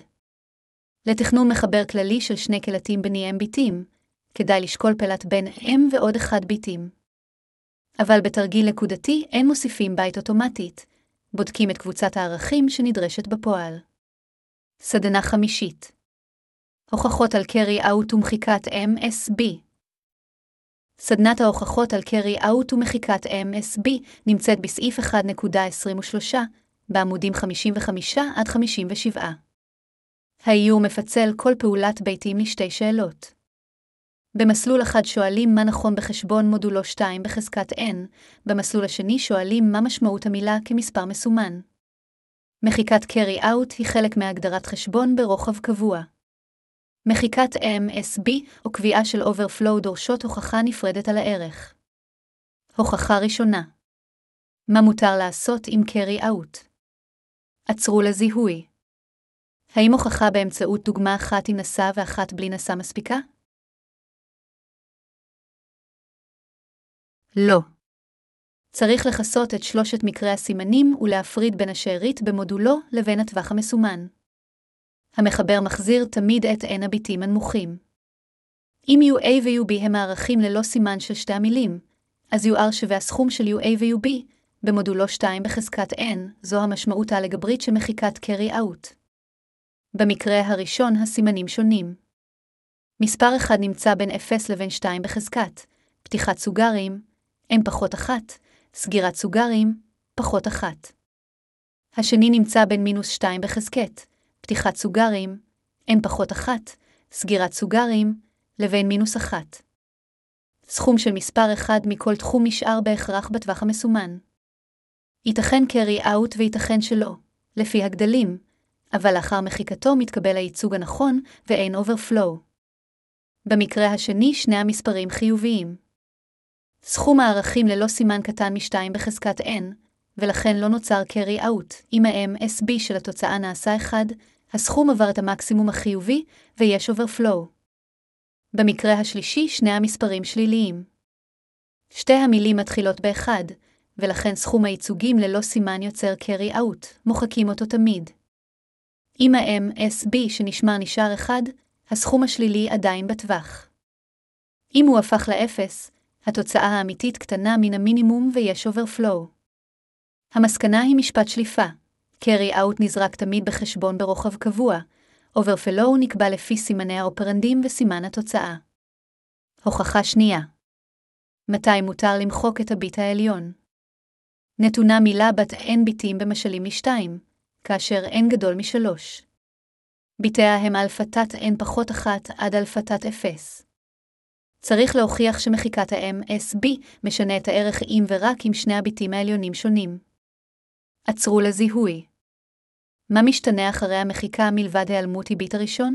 Speaker 1: לתכנון מחבר כללי של שני קלטים בני M ביטים, כדאי לשקול פלט בין M ועוד אחד ביטים. אבל בתרגיל נקודתי אין מוסיפים בית אוטומטית, בודקים את קבוצת הערכים שנדרשת בפועל. סדנה חמישית. הוכחות על קרי אאוט ומחיקת M S B. סדנת ההוכחות על קרי אאוט ומחיקת M S B נמצאת בסעיף אחת נקודה עשרים ושלוש, בעמודים חמישים וחמש עד חמישים ושבע. האיור מפצל כל פעולת ביתים לשתי שאלות. במסלול אחד שואלים מה נכון בחשבון מודולו שתיים בחזקת N, במסלול השני שואלים מה משמעות המילה כמספר מסומן. מחיקת קרי אאוט היא חלק מהגדרת חשבון ברוחב קבוע. מחיקת M S B או קביעה של overflow דורשות הוכחה נפרדת על הערך. הוכחה ראשונה. מה מותר לעשות עם קרי אאוט? עצרו לזיהוי. האם הוכחה באמצעות דוגמה אחת עם נשא ואחת בלי נשא מספיקה? לא. צריך לחסות את שלושת מקרי הסימנים ולהפריד בין השארית במודולו לבין הטווח המסומן. המחבר מחזיר תמיד את N הביטים הנמוכים. אם U A ו-U B הם הערכים ללא סימן של שתי המילים, אז U R שווה הסכום של U A ו-U B במודולו שתיים בחזקת N, זו המשמעות האלגברית של מחיקת קרי אאוט. במקרה הראשון הסימנים שונים. מספר אחד נמצא בין אפס לבין שתיים בחזקת, פתיחת סוגרים, M פחות אחת, סגירת סוגרים, פחות אחת. השני נמצא בין מינוס שתיים בחזקת, פתיחת סוגרים, M פחות אחת, סגירת סוגרים, לבין מינוס אחת. סכום של מספר אחד מכל תחום נשאר בהכרח בטווח המסומן. ייתכן קרי אאוט וייתכן שלא, לפי הגדלים, אבל לאחר מחיקתו מתקבל הייצוג הנכון ואין overflow. במקרה השני שני המספרים חיוביים. סכום הערכים ללא סימן קטן משתיים בחזקת N, ולכן לא נוצר קרי אאוט. אם ה-M S B של התוצאה נעשה אחד, הסכום עבר את המקסימום החיובי ויש overflow. במקרה השלישי שני המספרים שליליים. שתי המילים מתחילות באחד, ולכן סכום הייצוגים ללא סימן יוצר קרי אאוט, מוחקים אותו תמיד. אם ה-M S B שנשמר נשאר אחד, הסכום השלילי עדיין בטווח. אם הוא הפך לאפס, התוצאה האמיתית קטנה מן המינימום ויש overflow. המסקנה היא משפט שליפה. carry out נזרק תמיד בחשבון ברוחב קבוע. overflow נקבע לפי סימני האופרנדים וסימן התוצאה. הוכחה שנייה. מתי מותר למחוק את הביט העליון? נתונה מילה בת n ביטים במשלים משתיים, כאשר n גדול משלוש. ביטיה הם אלפא תת n פחות אחת עד אלפא תת אפס. צריך להוכיח שמחיקת ה-M S B משנה את הערך אם ורק אם שני הביטים העליונים שונים. עצרו לזיהוי. מה משתנה אחרי המחיקה מלבד היעלמות הביט הראשון?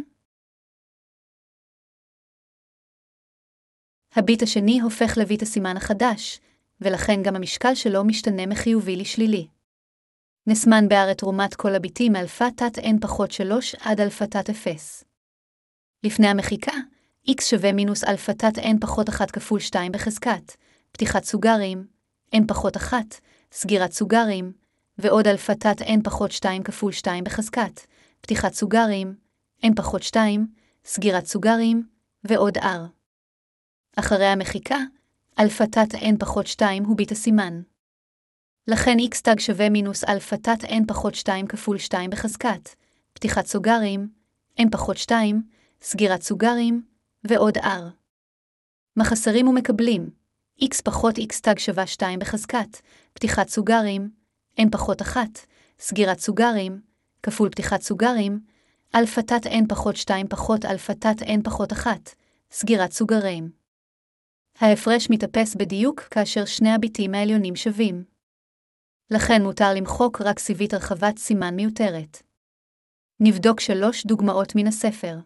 Speaker 1: הביט השני הופך לביט הסימן החדש, ולכן גם המשקל שלו משתנה מחיובי לשלילי. נסמן בער את תרומת כל הביטים מאלפא תת n פחות שלוש עד אלפא תת אפס. לפני המחיקה, x שווה מינוס אלפא תת n פחות אחת כפול שתיים בחזקת, פתיחת סוגרים, n פחות אחת, סגירת סוגרים, ועוד אלפא תת n פחות שתיים כפול שתיים בחזקת, פתיחת סוגרים, n פחות שתיים, סגירת סוגרים, ועוד r. אחרי המחיקה, אלפא תת n פחות שתיים הוא ביט הסימן. לכן x תג שווה מינוס אלפא תת n פחות שתיים כפול שתיים בחזקת, פתיחת סוגרים, n פחות שתיים, סגירת סוגרים, ועוד r. מה חסרים ומקבלים? x פחות x תג שווה שתיים בחזקת, פתיחת סוגרים, n פחות אחת, סגירת סוגרים, כפול פתיחת סוגרים, אלפא תת n פחות שתיים פחות אלפא תת n פחות אחת, סגירת סוגרים. ההפרש מתאפס בדיוק כאשר שני הביטים העליונים שווים. לכן מותר למחוק רק סיבית הרחבת סימן מיותרת. נבדוק שלוש דוגמאות מן הספר.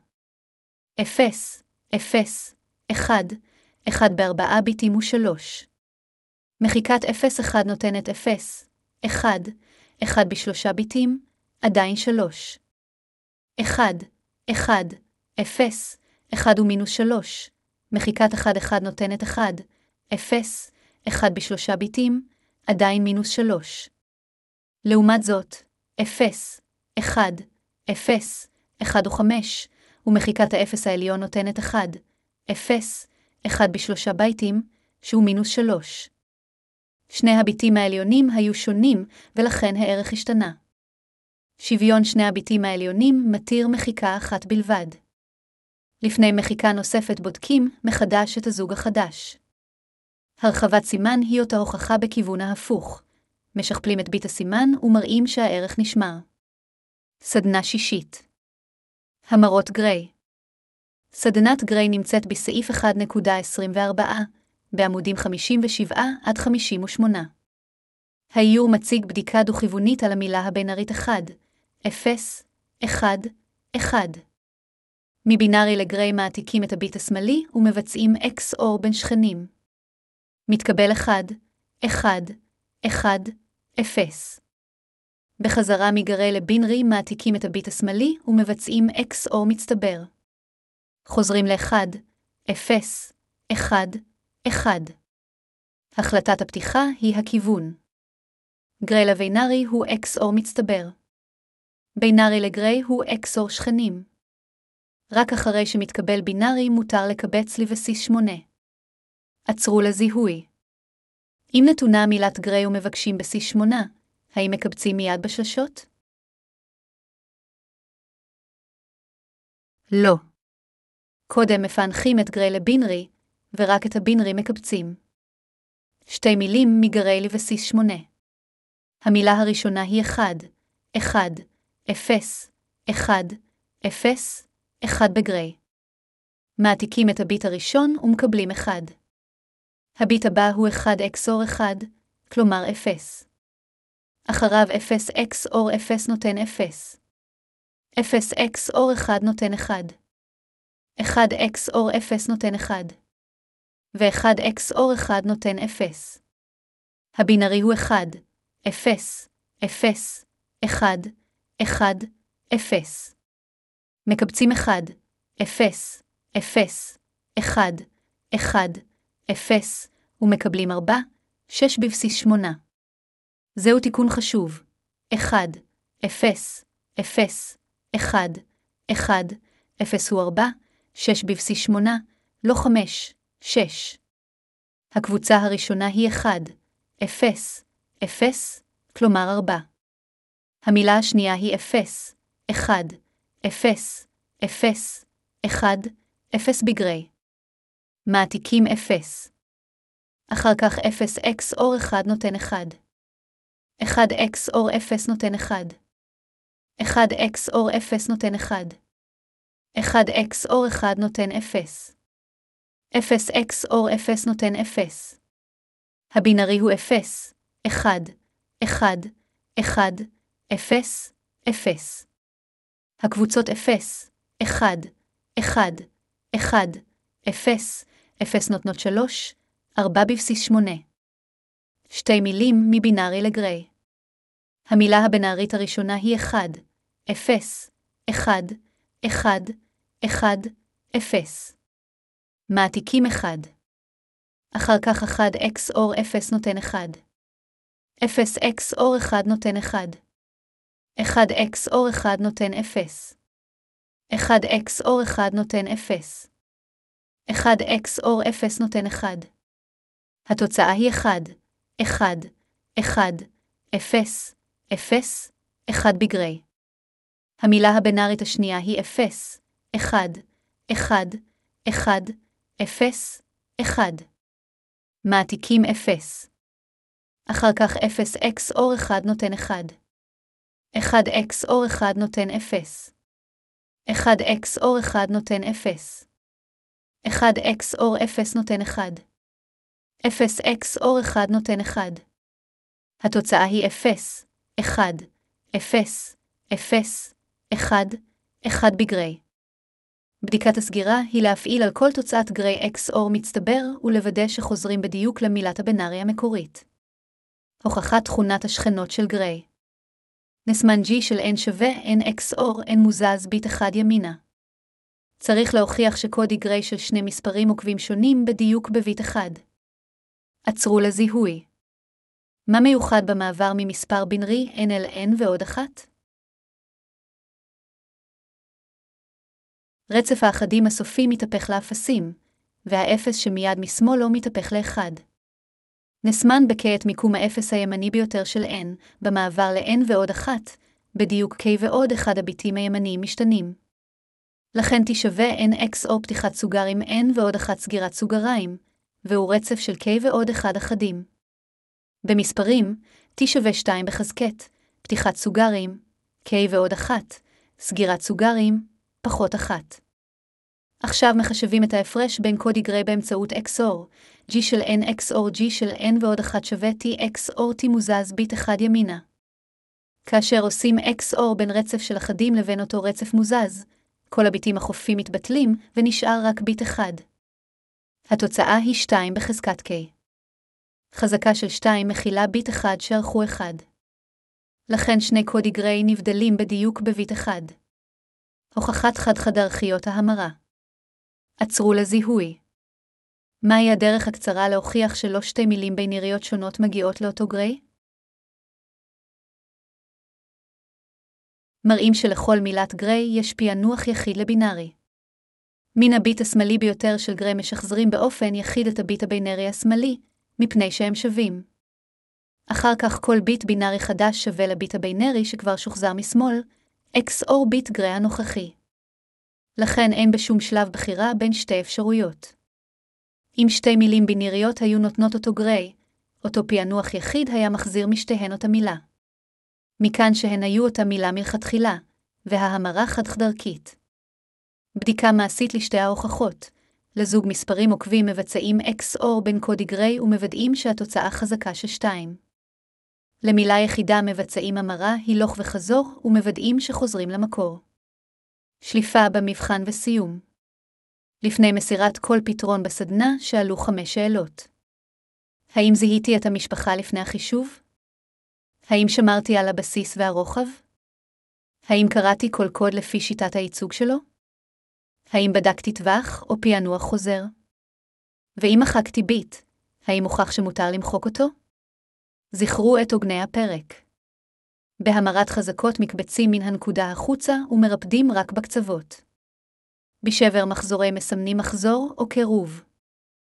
Speaker 1: אפס, אפס, אחד, אחד בארבעה ביטים הוא שלוש. מחיקת אפס אחד נותנת אפס, אחד, אחד בשלושה ביטים, עדיין שלוש. אחד, אחד, אפס, אחד ומינוס שלוש. מחיקת אחד אחד נותנת אחד, אפס, אחד בשלושה ביטים, עדיין מינוס שלוש. לעומת זאת, אפס, אחד, אפס, אחד וחמש, ומחיקת האפס העליון נותנת אחד, אפס, אחד בשלושה בייטים, שהוא מינוס שלוש. שני הביטים העליונים היו שונים, ולכן הערך השתנה. שוויון שני הביטים העליונים מתיר מחיקה אחת בלבד. לפני מחיקה נוספת בודקים מחדש את הזוג החדש. הרחבת סימן היא אותה הוכחה בכיוון ההפוך. משכפלים את ביט הסימן ומראים שהערך נשמר. סדנה שישית. המרות גריי. סדנת גריי נמצאת בסעיף אחת נקודה עשרים וארבע, בעמודים חמישים ושבע עד חמישים ושמונה. האיור מציג בדיקה דו-כיוונית על המילה הבינארית אחד, אפס, אחד, אחד. מבינארי לגריי מעתיקים את הביט השמאלי ומבצעים אקס אור בין שכנים. מתקבל אחד, אחד, אחד, אפס. בחזרה מגריי לבינארי מעתיקים את הביט השמאלי ומבצעים אקס אור מצטבר. חוזרים לאחד, אפס, אחד, אחד. החלטת הפתיחה היא הכיוון. גריי לבינארי הוא אקס אור מצטבר. בינארי לגריי הוא אקס אור שכנים. רק אחרי שמתקבל בינארי מותר לקבץ לבסיס שמונה. עצרו לזיהוי. אם נתונה מילת גריי ומבקשים בסיס שמונה, האם מקבצים מיד בשלשות? לא. קודם מפענחים את גריי לבינארי, ורק את הבינארי מקבצים. שתי מילים מגריי לבסיס שמונה. המילה הראשונה היא אחד, אחד, אפס, אחד, אפס, אחד בגריי. מעתיקים את הביט הראשון ומקבלים אחד. הביט הבא הוא אחד אקס אור אחד, כלומר אפס. אחריו אפס אקס אור אפס נותן אפס. אפס אקס אור אחד נותן אחד. אחד אקס אור אפס נותן אחד. ו-אחד אקס אור אחד נותן אפס. הבינארי הוא אחד, אפס, אפס, אחד, אחד, אפס. מקבצים אחד, אפס, אפס, אחד, אחד, אפס, ומקבלים ארבע, שש בבסיס שמונה. זהו תיקון חשוב. אחד, אפס, אפס, אחד, אחד, אפס הוא ארבע, שש בבסיס שמונה, לא חמש, שש. הקבוצה הראשונה היא אחד, אפס, אפס, כלומר ארבע. המילה השנייה היא אפס, אחד, אפס, אפס, אחד, אפס בגרי. מעתיקים אפס. אחר כך אפס x אור אחד נותן אחד. אחד x אור אפס נותן אחד. אחד x אור אפס נותן אחד. אחד x אור אחד נותן אפס. אפס x אור אפס נותן אפס. הבינארי הוא אפס, אחד, אחד, אחד, אפס, אפס. הקבוצות אפס, אחד, אחד, אחד, אפס, אפס נותנות שלוש, ארבע בבסיס שמונה. שתי מילים מבינארי לגרי. המילה הבינארית הראשונה היא אחד, אפס, אחד, אחד, אחד, אפס. מעתיקים אחד. אחר כך אחד x אור אפס נותן אחד. אפס x אור אחד נותן אחד. אחד x אור אחד נותן אפס. אחד x אור אחד נותן אפס. אחד x אור אפס נותן אחד. התוצאה היא אחד, אחד, אחד, אפס, אפס, אחד בגרי. המילה הבינארית השנייה היא אפס, אחד, אחד, אחד, אפס, אחד. מעתיקים אפס. אחר כך אפס x אור אחד נותן אחד. אחד x אור אחד נותן אפס. אחד x אור אחד נותן אפס. אחד x אור אפס נותן אחד. אפס x אור אחד נותן אחד. התוצאה היא אפס, אחד, אפס, אפס, אחד, אחד בגרי. בדיקת הסגירה היא להפעיל על כל תוצאת גרי x אור מצטבר ולוודא שחוזרים בדיוק למילת הבינארי המקורית. הוכחת תכונת השכנות של גרי. נסמן G של n שווה n x אור n מוזז ביט אחד ימינה. צריך להוכיח שקודי גרי של שני מספרים עוקבים שונים בדיוק בביט אחד. עצרו לזיהוי. מה מיוחד במעבר ממספר בינארי n אל n ועוד אחת? רצף האחדים הסופי מתהפך לאפסים, והאפס שמיד משמאלו מתהפך לאחד. נסמן ב-K את מיקום האפס הימני ביותר של n, במעבר ל-n ועוד אחת, בדיוק K ועוד אחד הביטים הימניים משתנים. לכן T שווה nx או פתיחת סוגריים n ועוד אחת סגירת סוגריים, והוא רצף של K ועוד אחד אחדים. במספרים, T שווה שתיים בחזקת, פתיחת סוגריים, K ועוד אחת, סגירת סוגריים, פחות אחת. עכשיו מחשבים את ההפרש בין קודי גרי באמצעות x אור, G של n x אור G של n ועוד אחת שווה T x אור T מוזז ביט אחד ימינה. כאשר עושים x אור בין רצף של אחדים לבין אותו רצף מוזז, כל הביטים החופפים מתבטלים ונשאר רק ביט אחד. התוצאה היא שתיים בחזקת K. חזקה של שתיים מכילה ביט אחד שערכו אחד. לכן שני קודי גרי נבדלים בדיוק בביט אחד. הוכחת חד-חד ערכיות ההמרה. עצרו לזיהוי. מהי הדרך הקצרה להוכיח שלא שתי מילים בינאריות שונות מגיעות לאותו גרי? מראים שלכל מילת גרי יש פענוח יחיד לבינארי. מן הביט השמאלי ביותר של גרי משחזרים באופן יחיד את הביט הבינארי השמאלי, מפני שהם שווים. אחר כך כל ביט בינארי חדש שווה לביט הבינארי שכבר שוחזר משמאל, x אור ביט גרי הנוכחי. לכן אין בשום שלב בחירה בין שתי אפשרויות. אם שתי מילים בינאריות היו נותנות אותו גרי, אותו פענוח יחיד היה מחזיר משתיהן אותה מילה. מכאן שהן היו אותה מילה מלכתחילה, וההמרה חד-חד-ערכית. בדיקה מעשית לשתי ההוכחות. לזוג מספרים עוקבים מבצעים x אור בין קודי גרי ומוודאים שהתוצאה חזקה של שתיים. למילה יחידה מבצעים המרה, הילוך וחזור ומוודאים שחוזרים למקור. שליפה במבחן וסיום. לפני מסירת כל פתרון בסדנה שאלו חמש שאלות. האם זיהיתי את המשפחה לפני החישוב? האם שמרתי על הבסיס והרוחב? האם קראתי כל קוד לפי שיטת הייצוג שלו? האם בדקתי טווח או פענוח חוזר? ואם מחקתי ביט, האם מוכח שמותר למחוק אותו? זכרו את עוגני הפרק. בהמרת חזקות מקבצים מן הנקודה החוצה ומרפדים רק בקצוות. בשבר מחזורי מסמנים מחזור או קירוב.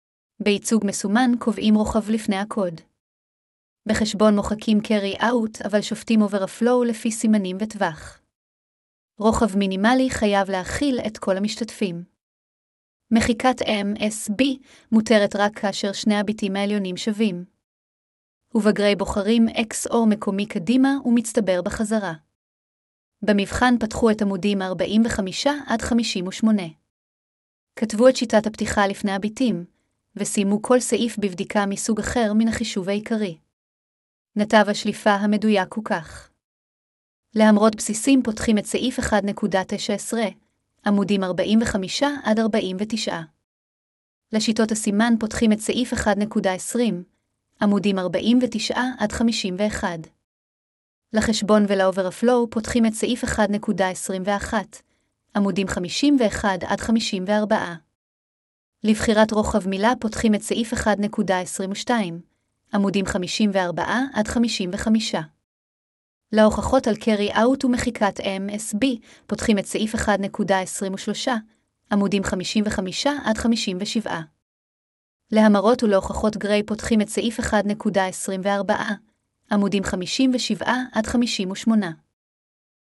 Speaker 1: בייצוג מסומן קובעים רוחב לפני הקוד. בחשבון מוחקים carry out אבל שופטים overflow לפי סימנים וטווח. רוחב מינימלי חייב להכיל את כל המשתתפים. מחיקת אם אס בי מותרת רק כאשר שני הביטים העליונים שווים. ובגרי בוחרים X או מקומי קדימה ומצטבר בחזרה. במבחן פתחו את עמודים ארבעים וחמש עד חמישים ושמונה. כתבו את שיטת הפתיחה לפני הביטים, וסיימו כל סעיף בבדיקה מסוג אחר מן החישוב העיקרי. נתב השליפה המדויק הוא כך. להמרות בסיסים פותחים את סעיף אחת נקודה תשע עשרה, עמודים ארבעים וחמש עד ארבעים ותשע. לשיטות הסימן פותחים את סעיף אחת נקודה עשרים, עמודים ארבעים ותשע עד חמישים ואחת. לחשבון ולאוברפלואו פותחים את סעיף אחת נקודה עשרים ואחת, עמודים חמישים ואחת עד חמישים וארבע. לבחירת רוחב מילה פותחים את סעיף אחת נקודה עשרים ושתיים, עמודים חמישים וארבע עד חמישים וחמש. להוכחות על carry out ומחיקת אם אס בי פותחים את סעיף אחת נקודה עשרים ושלוש, עמודים חמישים וחמש עד חמישים ושבע. להמרות ולהוכחות גריי פותחים את סעיף אחת נקודה עשרים וארבע, עמודים חמישים ושבע עד חמישים ושמונה.